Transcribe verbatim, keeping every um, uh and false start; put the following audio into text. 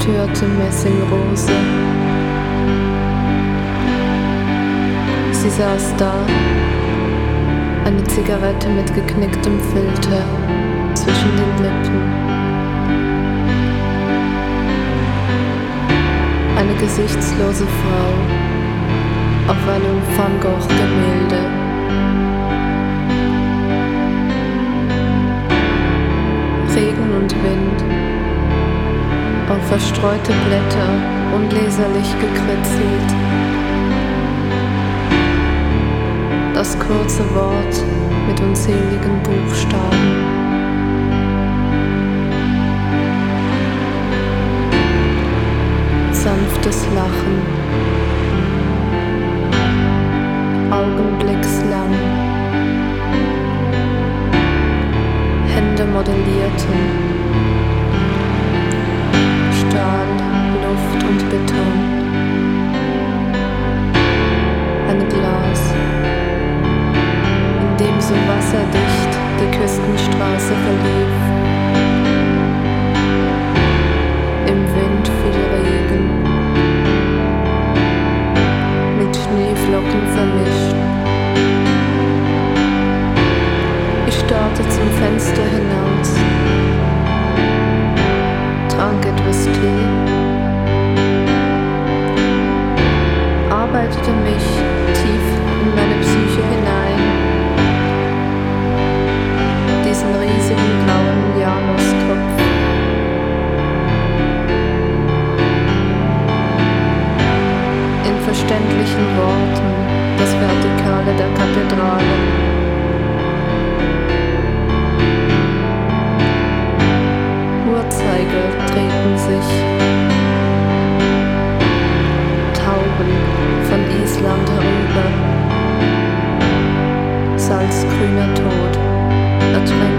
getürte Messingrose. Sie saß da, eine Zigarette mit geknicktem Filter zwischen den Lippen. Eine gesichtslose Frau auf einem Van Gogh-Gemälde. Regen und Wind, auf verstreute Blätter unleserlich gekritzelt. Das kurze Wort mit unzähligen Buchstaben. Sanftes Lachen, augenblickslang, Hände modellierten, Stahl, Luft und Beton, ein Glas, in dem so wasserdicht die Küstenstraße verlief. Im Wind fiel Regen, mit Schneeflocken vermischt. Ich starrte zum Fenster hinaus, trank etwas Tee, arbeitete mich tief in meine Psyche hinein, diesen riesigen blauen Janustropf. In verständlichen Worten das Vertikale der Kathedralen. Uhrzeiger drehten sich, Tauben von Island herüber, salzgrüner Tod, ertränkt